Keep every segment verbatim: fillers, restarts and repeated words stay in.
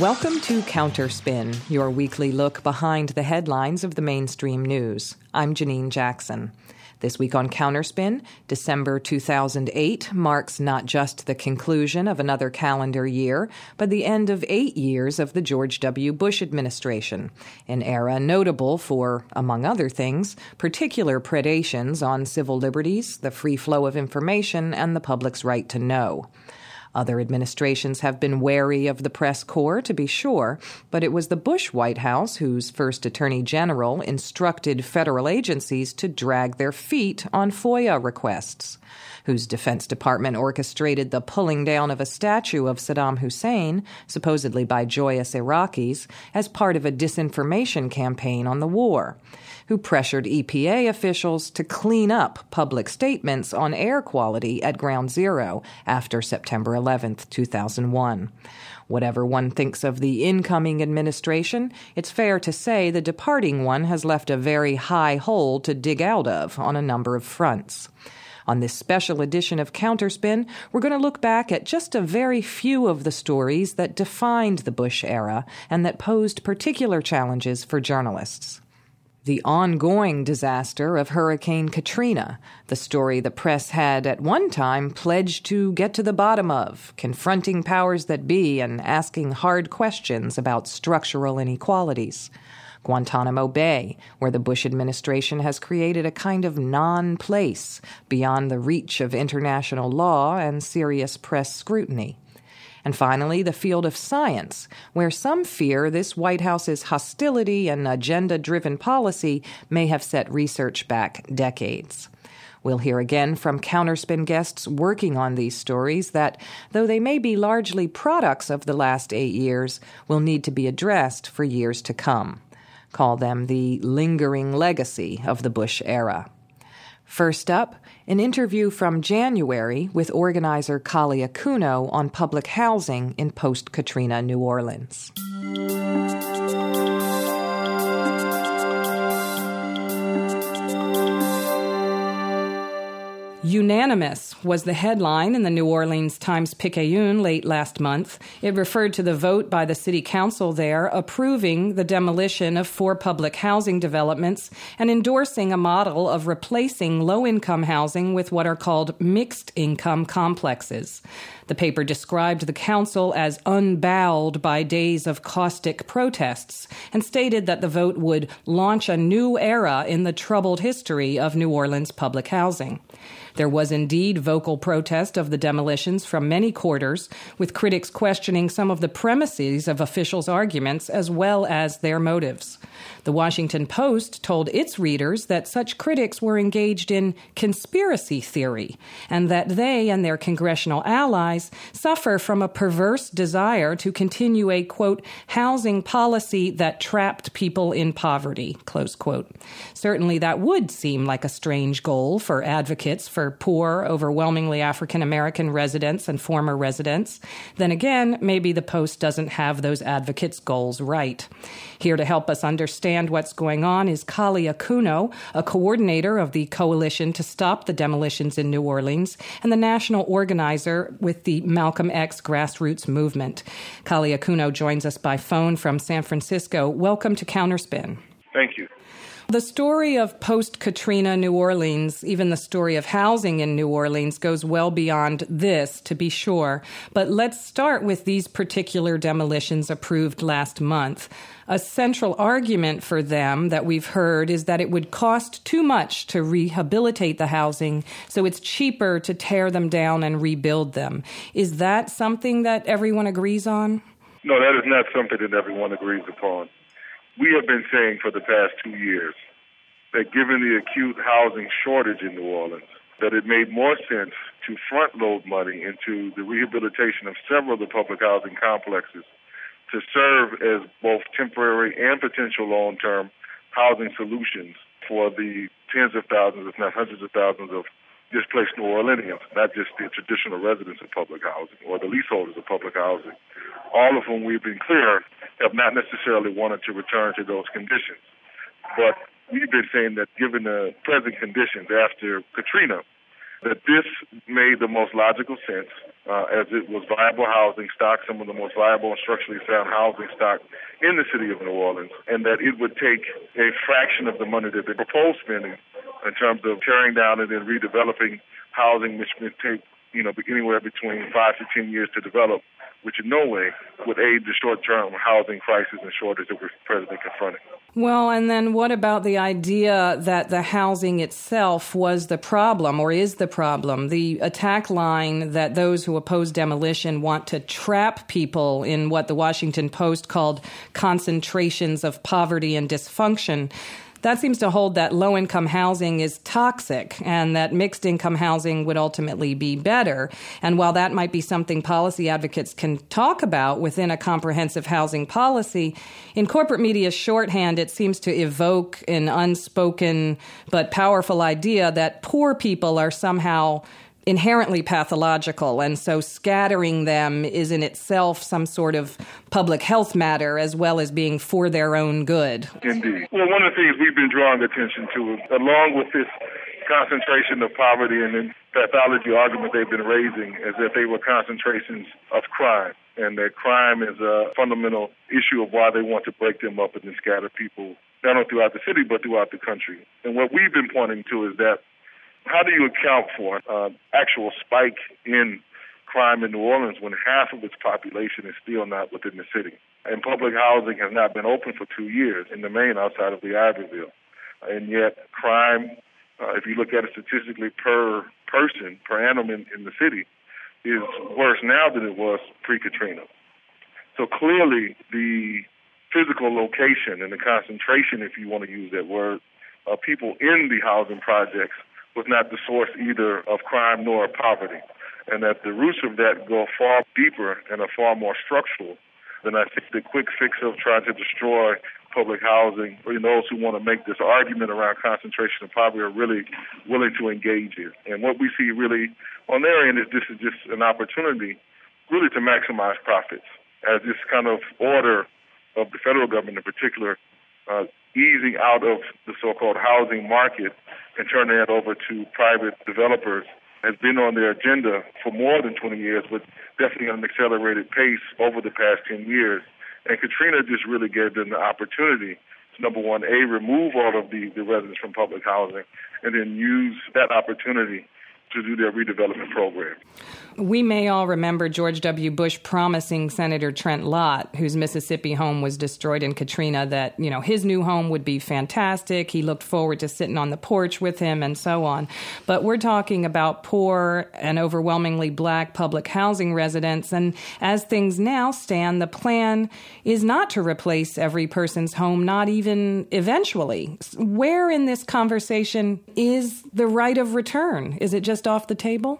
Welcome to Counterspin, your weekly look behind the headlines of the mainstream news. I'm Janine Jackson. This week on Counterspin, December two thousand eight marks not just the conclusion of another calendar year, but the end of eight years of the George W. Bush administration, an era notable for, among other things, particular predations on civil liberties, the free flow of information, and the public's right to know. Other administrations have been wary of the press corps, to be sure, but it was the Bush White House whose first attorney general instructed federal agencies to drag their feet on FOIA requests, whose Defense Department orchestrated the pulling down of a statue of Saddam Hussein, supposedly by joyous Iraqis, as part of a disinformation campaign on the war, who pressured E P A officials to clean up public statements on air quality at Ground Zero after September eleventh, two thousand one. Whatever one thinks of the incoming administration, it's fair to say the departing one has left a very high hole to dig out of on a number of fronts. On this special edition of Counterspin, we're going to look back at just a very few of the stories that defined the Bush era and that posed particular challenges for journalists. The ongoing disaster of Hurricane Katrina, the story the press had at one time pledged to get to the bottom of, confronting powers that be and asking hard questions about structural inequalities. Guantanamo Bay, where the Bush administration has created a kind of non-place beyond the reach of international law and serious press scrutiny. And finally, the field of science, where some fear this White House's hostility and agenda-driven policy may have set research back decades. We'll hear again from Counterspin guests working on these stories that, though they may be largely products of the last eight years, will need to be addressed for years to come. Call them the lingering legacy of the Bush era. First up, an interview from January with organizer Kali Akuno on public housing in post-Katrina New Orleans. Unanimous was the headline in the New Orleans Times-Picayune late last month. It referred to the vote by the city council there approving the demolition of four public housing developments and endorsing a model of replacing low-income housing with what are called mixed-income complexes. The paper described the council as unbowed by days of caustic protests and stated that the vote would launch a new era in the troubled history of New Orleans public housing. There was indeed vocal protest of the demolitions from many quarters, with critics questioning some of the premises of officials' arguments as well as their motives. The Washington Post told its readers that such critics were engaged in conspiracy theory and that they and their congressional allies suffer from a perverse desire to continue a, quote, housing policy that trapped people in poverty, close quote. Certainly that would seem like a strange goal for advocates for poor, overwhelmingly African-American residents and former residents. Then again, maybe the Post doesn't have those advocates' goals right. Here to help us understand what's going on is Kali Akuno, a coordinator of the Coalition to Stop the Demolitions in New Orleans and the national organizer with the Malcolm X grassroots movement. Kali Akuno joins us by phone from San Francisco. Welcome to Counterspin. Thank you. The story of post-Katrina New Orleans, even the story of housing in New Orleans, goes well beyond this, to be sure. But let's start with these particular demolitions approved last month. A central argument for them that we've heard is that it would cost too much to rehabilitate the housing, so it's cheaper to tear them down and rebuild them. Is that something that everyone agrees on? No, that is not something that everyone agrees upon. We have been saying for the past two years that given the acute housing shortage in New Orleans, that it made more sense to front-load money into the rehabilitation of several of the public housing complexes to serve as both temporary and potential long-term housing solutions for the tens of thousands, if not hundreds of thousands of displaced New Orleanians, not just the traditional residents of public housing or the leaseholders of public housing, all of whom we've been clear have not necessarily wanted to return to those conditions. But we've been saying that given the present conditions after Katrina, that this made the most logical sense uh, as it was viable housing stock, some of the most viable and structurally sound housing stock in the city of New Orleans, and that it would take a fraction of the money that they proposed spending in terms of tearing down and then redeveloping housing, which would take, you know, anywhere between five to ten years to develop, which in no way would aid the short-term housing crisis and shortage that we're presently confronting. Well, and then what about the idea that the housing itself was the problem or is the problem? The attack line that those who oppose demolition want to trap people in what the Washington Post called concentrations of poverty and dysfunction. That seems to hold that low-income housing is toxic and that mixed-income housing would ultimately be better. And while that might be something policy advocates can talk about within a comprehensive housing policy, in corporate media shorthand, it seems to evoke an unspoken but powerful idea that poor people are somehow inherently pathological, and so scattering them is in itself some sort of public health matter as well as being for their own good. Indeed. Well, one of the things we've been drawing attention to, along with this concentration of poverty and the pathology argument they've been raising, is that they were concentrations of crime, and that crime is a fundamental issue of why they want to break them up and then scatter people, not only throughout the city, but throughout the country. And what we've been pointing to is that how do you account for an uh, actual spike in crime in New Orleans when half of its population is still not within the city? And public housing has not been open for two years in the main outside of the Ivoryville. And yet crime, uh, if you look at it statistically per person, per annum in, in the city, is worse now than it was pre-Katrina. So clearly the physical location and the concentration, if you want to use that word, of people in the housing projects was not the source either of crime nor poverty, and that the roots of that go far deeper and are far more structural than I think the quick fix of trying to destroy public housing, or those who want to make this argument around concentration of poverty are really willing to engage in. And what we see really on their end is this is just an opportunity really to maximize profits, as this kind of order of the federal government in particular, uh, easing out of the so-called housing market and turning that over to private developers has been on their agenda for more than twenty years, but definitely at an accelerated pace over the past ten years. And Katrina just really gave them the opportunity to, number one, A, remove all of the, the residents from public housing, and then use that opportunity to do their redevelopment program. We may all remember George W. Bush promising Senator Trent Lott, whose Mississippi home was destroyed in Katrina, that, you know, his new home would be fantastic. He looked forward to sitting on the porch with him and so on. But we're talking about poor and overwhelmingly black public housing residents. And as things now stand, the plan is not to replace every person's home, not even eventually. Where in this conversation is the right of return? Is it just off the table?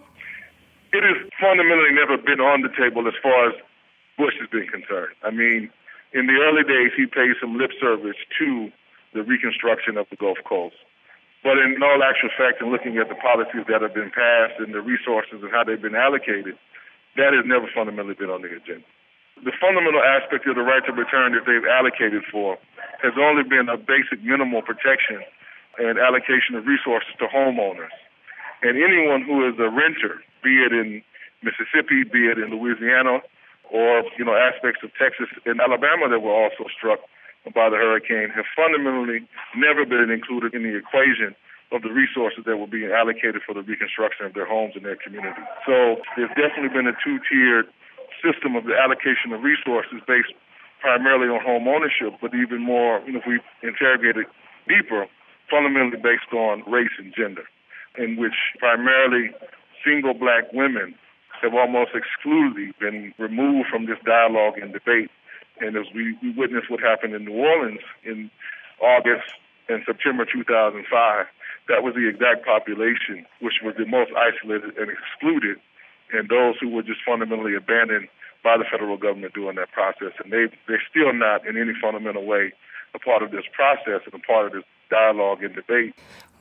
It has fundamentally never been on the table as far as Bush has been concerned. I mean, in the early days, he paid some lip service to the reconstruction of the Gulf Coast. But in all actual fact, and looking at the policies that have been passed and the resources and how they've been allocated, that has never fundamentally been on the agenda. The fundamental aspect of the right to return that they've allocated for has only been a basic minimal protection and allocation of resources to homeowners. And anyone who is a renter, be it in Mississippi, be it in Louisiana, or, you know, aspects of Texas and Alabama that were also struck by the hurricane, have fundamentally never been included in the equation of the resources that were being allocated for the reconstruction of their homes and their community. So there's definitely been a two-tiered system of the allocation of resources based primarily on home ownership, but even more, you know, if we interrogate it deeper, fundamentally based on race and gender, in which primarily single black women have almost exclusively been removed from this dialogue and debate. And as we, we witnessed what happened in New Orleans in August and September two thousand five, that was the exact population which was the most isolated and excluded, and those who were just fundamentally abandoned by the federal government during that process. And they, they're still not in any fundamental way a part of this process and a part of this dialogue and debate.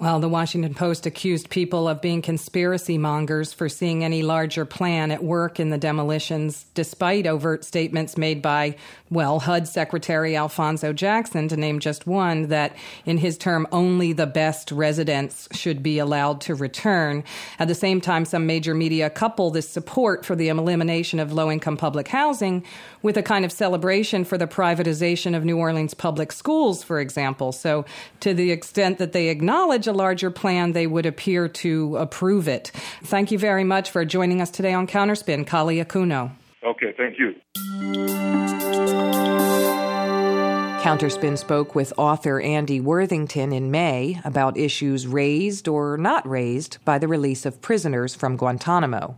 Well, the Washington Post accused people of being conspiracy mongers for seeing any larger plan at work in the demolitions, despite overt statements made by, well, H U D Secretary Alphonso Jackson, to name just one, that in his term, only the best residents should be allowed to return. At the same time, some major media couple this support for the elimination of low-income public housing with a kind of celebration for the privatization of New Orleans public schools, for example. So to the extent that they acknowledge a larger plan, they would appear to approve it. Thank you very much for joining us today on Counterspin, Kali Akuno. Okay, thank you. Counterspin spoke with author Andy Worthington in May about issues raised or not raised by the release of prisoners from Guantanamo.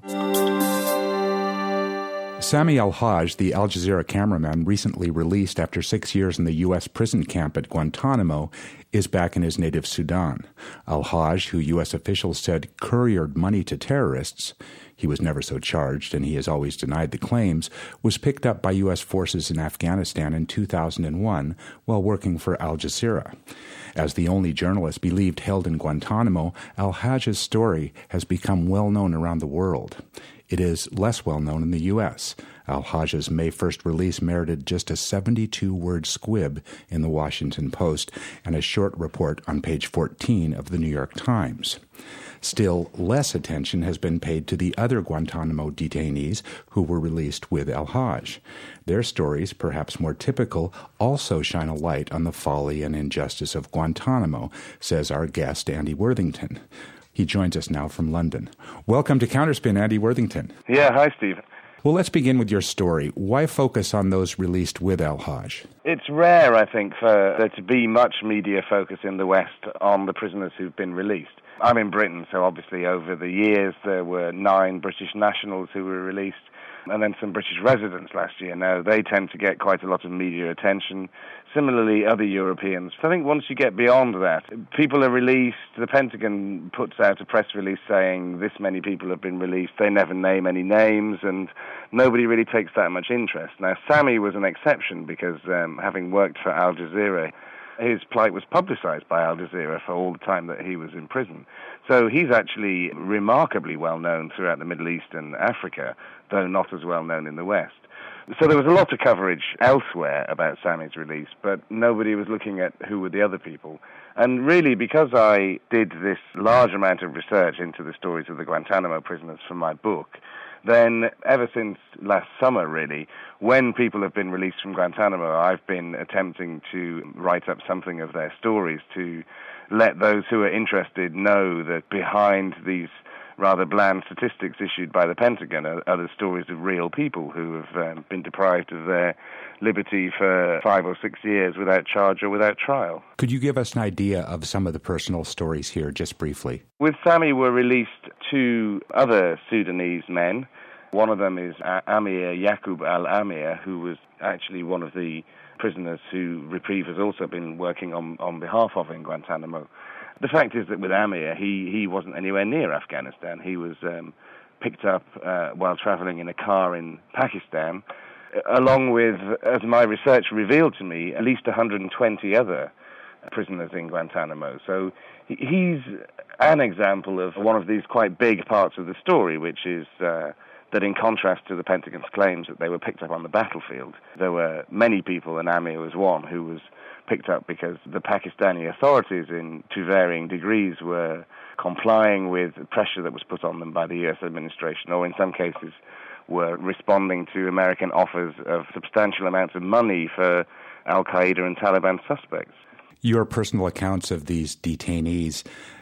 Sami El-Hajj, the Al Jazeera cameraman recently released after six years in the U S prison camp at Guantanamo, is back in his native Sudan. El-Hajj, who U S officials said couriered money to terrorists — he was never so charged and he has always denied the claims — was picked up by U S forces in Afghanistan in two thousand one while working for Al Jazeera. As the only journalist believed held in Guantanamo, El-Hajj's story has become well known around the world. It is less well known in the U S. El-Hajj's May first release merited just a seventy-two word squib in the Washington Post and a short report on page fourteen of the New York Times. Still, less attention has been paid to the other Guantanamo detainees who were released with El-Hajj. Their stories, perhaps more typical, also shine a light on the folly and injustice of Guantanamo, says our guest, Andy Worthington. He joins us now from London. Welcome to Counterspin, Andy Worthington. Yeah, hi, Steve. Well, let's begin with your story. Why focus on those released with El-Hajj? It's rare, I think, for there to be much media focus in the West on the prisoners who've been released. I'm in Britain, so obviously over the years there were nine British nationals who were released, and then some British residents last year. Now, they tend to get quite a lot of media attention. Similarly, other Europeans. I think once you get beyond that, people are released. The Pentagon puts out a press release saying this many people have been released. They never name any names, and nobody really takes that much interest. Now, Sami was an exception because um, having worked for Al Jazeera, his plight was publicized by Al Jazeera for all the time that he was in prison. So he's actually remarkably well known throughout the Middle East and Africa, though not as well known in the West. So there was a lot of coverage elsewhere about Sami's release, but nobody was looking at who were the other people. And really, because I did this large amount of research into the stories of the Guantanamo prisoners for my book, then ever since last summer, really, when people have been released from Guantanamo, I've been attempting to write up something of their stories to let those who are interested know that behind these rather bland statistics issued by the Pentagon are, are the stories of real people who have um, been deprived of their liberty for five or six years without charge or without trial. Could you give us an idea of some of the personal stories here, just briefly? With Sami were released two other Sudanese men. One of them is Amir Yaqub al-Amir, who was actually one of the prisoners who Reprieve has also been working on, on behalf of in Guantanamo. The fact is that with Amir, he, he wasn't anywhere near Afghanistan. He was um, picked up uh, while traveling in a car in Pakistan, along with, as my research revealed to me, at least one hundred twenty other prisoners in Guantanamo. So he's an example of one of these quite big parts of the story, which is uh, that in contrast to the Pentagon's claims that they were picked up on the battlefield, there were many people, and Amir was one, who was picked up because the Pakistani authorities, in to varying degrees, were complying with pressure that was put on them by the U S administration, or in some cases were responding to American offers of substantial amounts of money for al-Qaeda and Taliban suspects. Your personal accounts of these detainees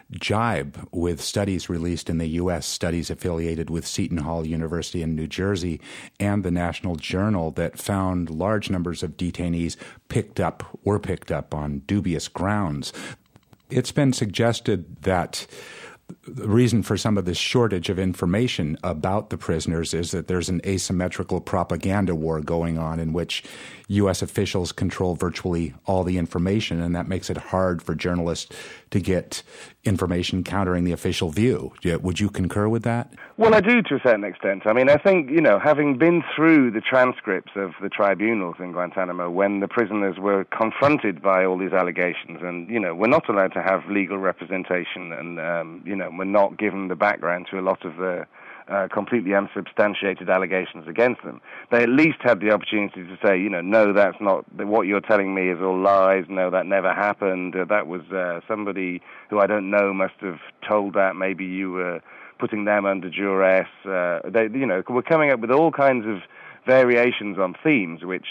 jibe with studies released in the U S, studies affiliated with Seton Hall University in New Jersey and the National Journal that found large numbers of detainees picked up, were picked up on dubious grounds. It's been suggested that the reason for some of this shortage of information about the prisoners is that there's an asymmetrical propaganda war going on in which U S officials control virtually all the information, and that makes it hard for journalists to get information countering the official view. Would you concur with that? Well, I do to a certain extent. I mean, I think, you know, having been through the transcripts of the tribunals in Guantanamo when the prisoners were confronted by all these allegations, and, you know, we're not allowed to have legal representation, and, um, you know, we're not given the background to a lot of the Uh, completely unsubstantiated allegations against them. They at least had the opportunity to say, you know, no, that's not, what you're telling me is all lies, no, that never happened, uh, that was uh, somebody who I don't know must have told that, maybe you were putting them under duress. Uh, they, you know, we're coming up with all kinds of variations on themes, which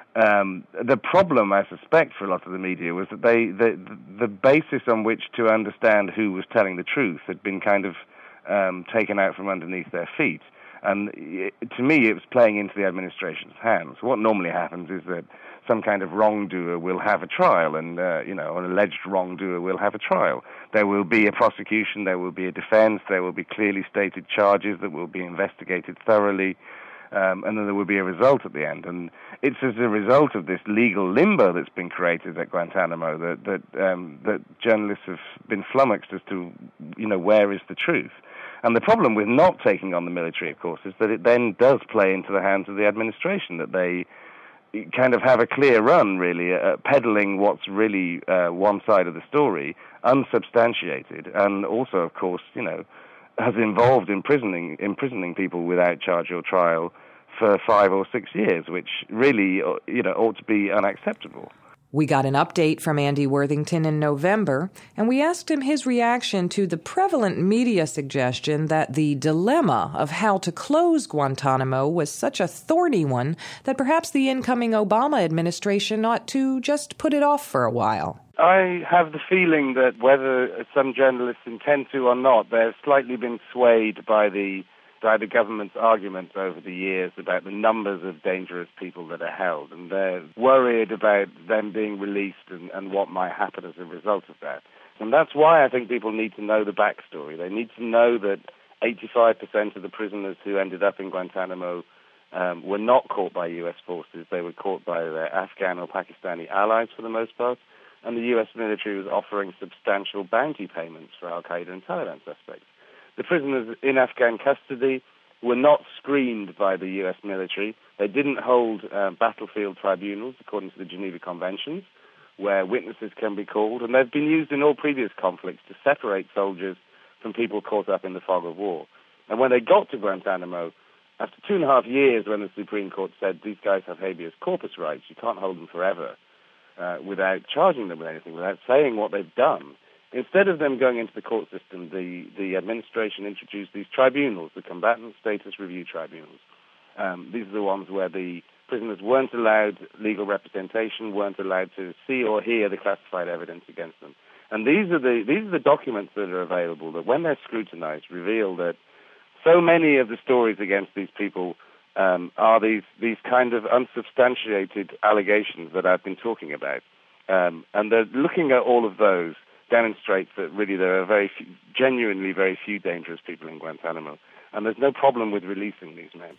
um, the problem, I suspect, for a lot of the media was that they the, the basis on which to understand who was telling the truth had been kind of Um, taken out from underneath their feet. And it, to me, it was playing into the administration's hands. What normally happens is that some kind of wrongdoer will have a trial, and, uh, you know, an alleged wrongdoer will have a trial. There will be a prosecution, there will be a defense, there will be clearly stated charges that will be investigated thoroughly, um, and then there will be a result at the end. And it's as a result of this legal limbo that's been created at Guantanamo that, that, um, that journalists have been flummoxed as to, you know, where is the truth. And the problem with not taking on the military, of course, is that it then does play into the hands of the administration, that they kind of have a clear run, really, uh, peddling what's really uh, one side of the story, unsubstantiated, and also, of course, you know, has involved imprisoning, imprisoning people without charge or trial for five or six years, which really, you know, ought to be unacceptable. We got an update from Andy Worthington in November, and we asked him his reaction to the prevalent media suggestion that the dilemma of how to close Guantanamo was such a thorny one that perhaps the incoming Obama administration ought to just put it off for a while. I have the feeling that whether some journalists intend to or not, they've slightly been swayed by the by the government's arguments over the years about the numbers of dangerous people that are held, and they're worried about them being released and, and what might happen as a result of that. And that's why I think people need to know the backstory. They need to know that eighty-five percent of the prisoners who ended up in Guantanamo um, were not caught by U S forces. They were caught by their Afghan or Pakistani allies for the most part, and the U S military was offering substantial bounty payments for al-Qaeda and Taliban suspects. The prisoners in Afghan custody were not screened by the U S military. They didn't hold uh, battlefield tribunals, according to the Geneva Conventions, where witnesses can be called, and they've been used in all previous conflicts to separate soldiers from people caught up in the fog of war. And when they got to Guantanamo, after two and a half years when the Supreme Court said these guys have habeas corpus rights, you can't hold them forever uh, without charging them with anything, without saying what they've done, instead of them going into the court system, the, the administration introduced these tribunals, the Combatant Status Review Tribunals. Um, these are the ones where the prisoners weren't allowed legal representation, weren't allowed to see or hear the classified evidence against them. And these are the these are the documents that are available that, when they're scrutinized, reveal that so many of the stories against these people um, are these, these kind of unsubstantiated allegations that I've been talking about. Um, and they're looking at all of those demonstrates that really there are very few, genuinely very few dangerous people in Guantanamo, and there's no problem with releasing these men.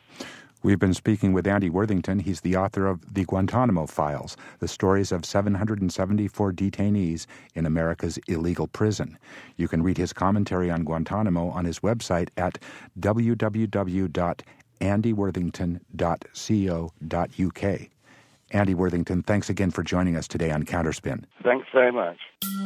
We've been speaking with Andy Worthington. He's the author of The Guantanamo Files, the stories of seven hundred seventy-four detainees in America's illegal prison. You can read his commentary on Guantanamo on his website at w w w dot andy worthington dot co dot u k. Andy Worthington, thanks again for joining us today on Counterspin. Thanks very much.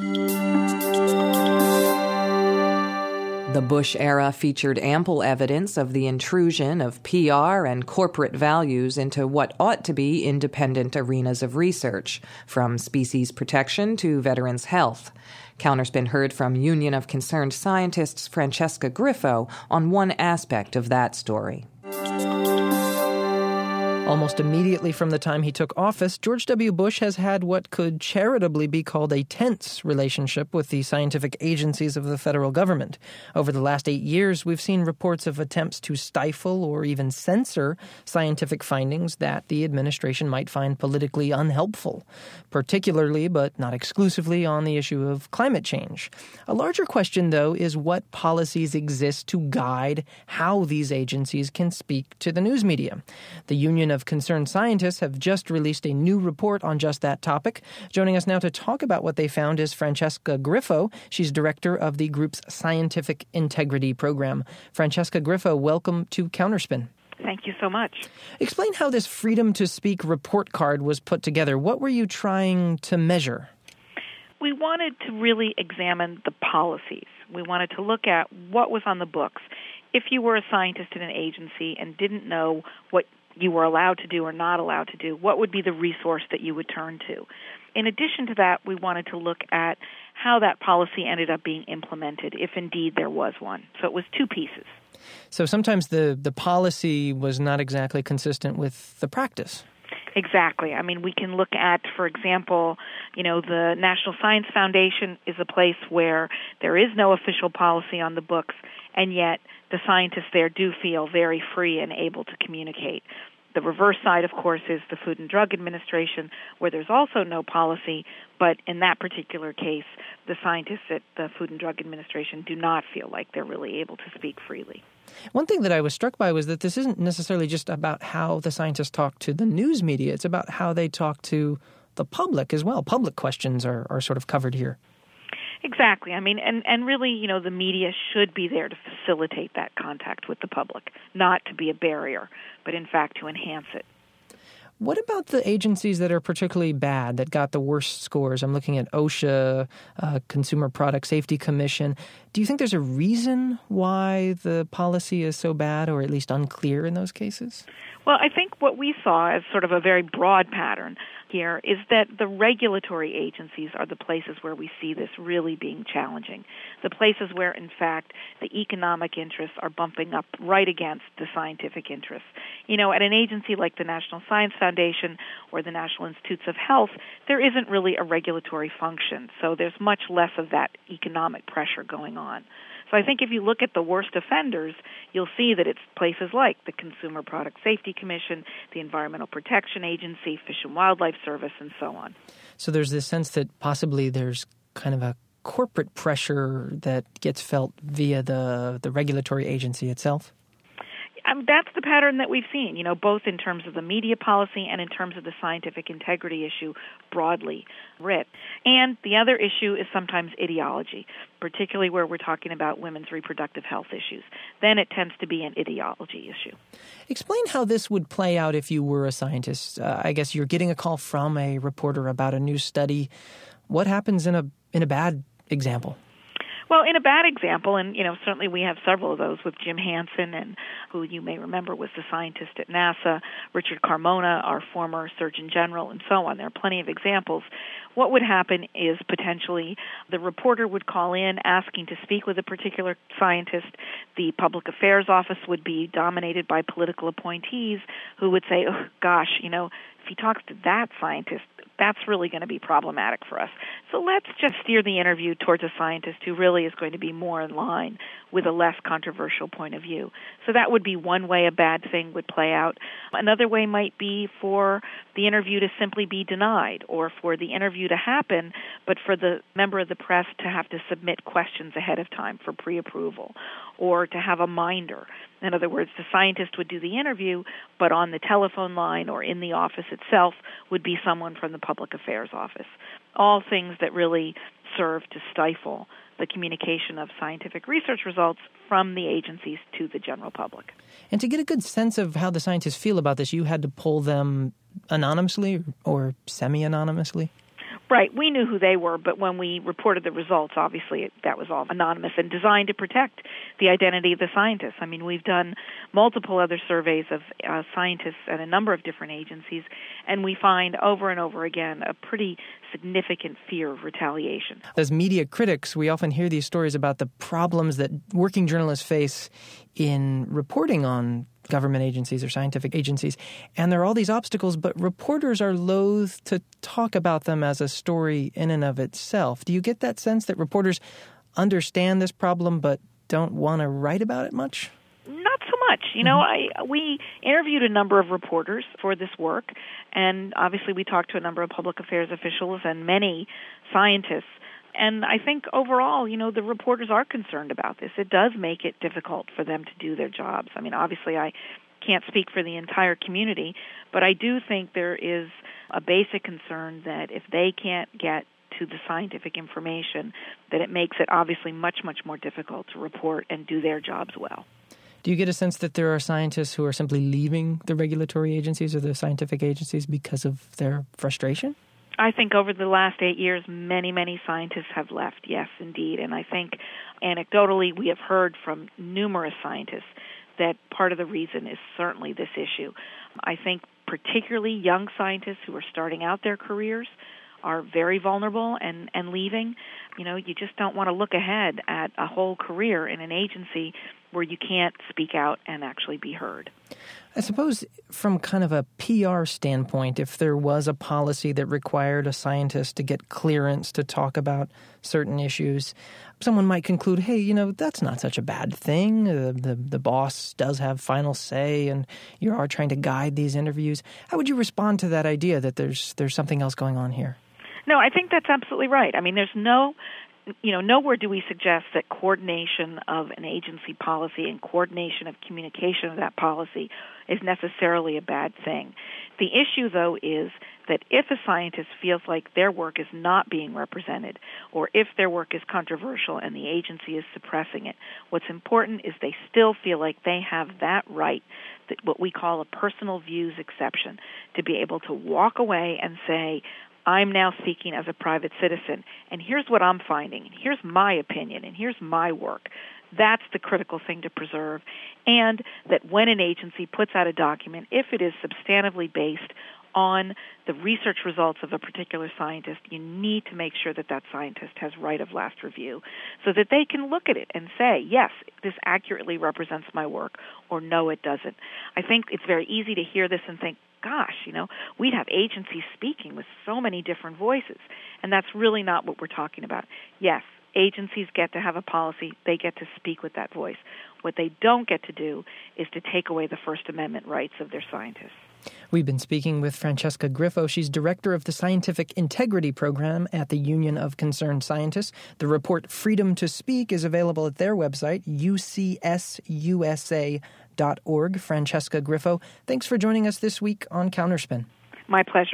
The Bush era featured ample evidence of the intrusion of P R and corporate values into what ought to be independent arenas of research, from species protection to veterans' health. Counterspin heard from Union of Concerned Scientists Francesca Griffo on one aspect of that story. Almost immediately from the time he took office, George W. Bush has had what could charitably be called a tense relationship with the scientific agencies of the federal government. Over the last eight years, we've seen reports of attempts to stifle or even censor scientific findings that the administration might find politically unhelpful, particularly, but not exclusively, on the issue of climate change. A larger question, though, is what policies exist to guide how these agencies can speak to the news media. The Union of Concerned Scientists have just released a new report on just that topic. Joining us now to talk about what they found is Francesca Griffo. She's director of the group's Scientific Integrity Program. Francesca Griffo, welcome to Counterspin. Thank you so much. Explain how this Freedom to Speak report card was put together. What were you trying to measure? We wanted to really examine the policies. We wanted to look at what was on the books. If you were a scientist in an agency and didn't know what you were allowed to do or not allowed to do, what would be the resource that you would turn to? In addition to that, we wanted to look at how that policy ended up being implemented, if indeed there was one. So it was two pieces. So sometimes the, the policy was not exactly consistent with the practice. Exactly. I mean, we can look at, for example, you know, the National Science Foundation is a place where there is no official policy on the books, and yet the scientists there do feel very free and able to communicate. The reverse side, of course, is the Food and Drug Administration, where there's also no policy, but in that particular case, the scientists at the Food and Drug Administration do not feel like they're really able to speak freely. One thing that I was struck by was that this isn't necessarily just about how the scientists talk to the news media. It's about how they talk to the public as well. Public questions are, are sort of covered here. Exactly. I mean, and, and really, you know, the media should be there to facilitate that contact with the public, not to be a barrier, but in fact to enhance it. What about the agencies that are particularly bad, that got the worst scores? I'm looking at OSHA, uh, Consumer Product Safety Commission. Do you think there's a reason why the policy is so bad, or at least unclear in those cases? Well, I think what we saw as sort of a very broad pattern here is that the regulatory agencies are the places where we see this really being challenging, the places where, in fact, the economic interests are bumping up right against the scientific interests. You know, at an agency like the National Science Foundation or the National Institutes of Health, there isn't really a regulatory function, so there's much less of that economic pressure going on. So I think if you look at the worst offenders, you'll see that it's places like the Consumer Product Safety Commission, the Environmental Protection Agency, Fish and Wildlife Service, and so on. So there's this sense that possibly there's kind of a corporate pressure that gets felt via the, the regulatory agency itself? Um, that's the pattern that we've seen, you know, both in terms of the media policy and in terms of the scientific integrity issue broadly writ. And the other issue is sometimes ideology, particularly where we're talking about women's reproductive health issues. Then it tends to be an ideology issue. Explain how this would play out if you were a scientist. Uh, I guess you're getting a call from a reporter about a new study. What happens in a in a bad example? Well, in a bad example, and you know, certainly we have several of those with Jim Hansen, and who you may remember was the scientist at NASA, Richard Carmona, our former Surgeon General, and so on. There are plenty of examples. What would happen is potentially the reporter would call in asking to speak with a particular scientist. The public affairs office would be dominated by political appointees who would say, oh, gosh, you know, if he talks to that scientist, that's really going to be problematic for us. So let's just steer the interview towards a scientist who really is going to be more in line with a less controversial point of view. So that would be one way a bad thing would play out. Another way might be for the interview to simply be denied, or for the interview to happen, but for the member of the press to have to submit questions ahead of time for pre-approval, or to have a minder. In other words, the scientist would do the interview, but on the telephone line or in the office itself would be someone from the public affairs office. All things that really serve to stifle the communication of scientific research results from the agencies to the general public. And to get a good sense of how the scientists feel about this, you had to poll them anonymously or semi-anonymously? Right. We knew who they were, but when we reported the results, obviously it, that was all anonymous and designed to protect the identity of the scientists. I mean, we've done multiple other surveys of uh, scientists at a number of different agencies, and we find over and over again a pretty significant fear of retaliation. As media critics, we often hear these stories about the problems that working journalists face in reporting on government agencies or scientific agencies. And there are all these obstacles, but reporters are loath to talk about them as a story in and of itself. Do you get that sense that reporters understand this problem but don't want to write about it much? Not so much. You know, I we interviewed a number of reporters for this work, and obviously we talked to a number of public affairs officials and many scientists. And I think overall, you know, the reporters are concerned about this. It does make it difficult for them to do their jobs. I mean, obviously I can't speak for the entire community, but I do think there is a basic concern that if they can't get to the scientific information, that it makes it obviously much, much more difficult to report and do their jobs well. Do you get a sense that there are scientists who are simply leaving the regulatory agencies or the scientific agencies because of their frustration? I think over the last eight years, many, many scientists have left, yes, indeed. And I think anecdotally we have heard from numerous scientists that part of the reason is certainly this issue. I think particularly young scientists who are starting out their careers are very vulnerable and, and leaving. You know, you just don't want to look ahead at a whole career in an agency where you can't speak out and actually be heard. I suppose from kind of a P R standpoint, if there was a policy that required a scientist to get clearance to talk about certain issues, someone might conclude, hey, you know, that's not such a bad thing. Uh, the, the boss does have final say, and you are trying to guide these interviews. How would you respond to that idea that there's there's something else going on here? No, I think that's absolutely right. I mean, there's no... You know, nowhere do we suggest that coordination of an agency policy and coordination of communication of that policy is necessarily a bad thing. The issue, though, is that if a scientist feels like their work is not being represented, or if their work is controversial and the agency is suppressing it, what's important is they still feel like they have that right, that what we call a personal views exception, to be able to walk away and say, I'm now speaking as a private citizen, and here's what I'm finding, and here's my opinion, and here's my work. That's the critical thing to preserve, and that when an agency puts out a document, if it is substantively based on the research results of a particular scientist, you need to make sure that that scientist has right of last review so that they can look at it and say, yes, this accurately represents my work, or no, it doesn't. I think it's very easy to hear this and think, gosh, you know, we'd have agencies speaking with so many different voices, and that's really not what we're talking about. Yes, agencies get to have a policy. They get to speak with that voice. What they don't get to do is to take away the First Amendment rights of their scientists. We've been speaking with Francesca Griffo. She's director of the Scientific Integrity Program at the Union of Concerned Scientists. The report Freedom to Speak is available at their website, U C S U S A dot org. Francesca Griffo, thanks for joining us this week on Counterspin. My pleasure.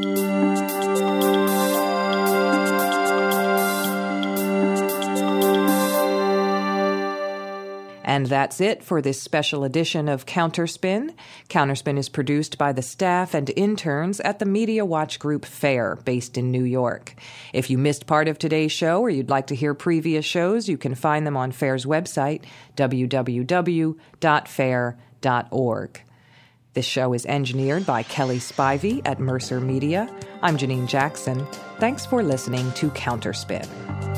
And that's it for this special edition of Counterspin. Counterspin is produced by the staff and interns at the Media Watch Group FAIR, based in New York. If you missed part of today's show or you'd like to hear previous shows, you can find them on FAIR's website, w w w dot fair dot org. This show is engineered by Kelly Spivey at Mercer Media. I'm Janine Jackson. Thanks for listening to Counterspin.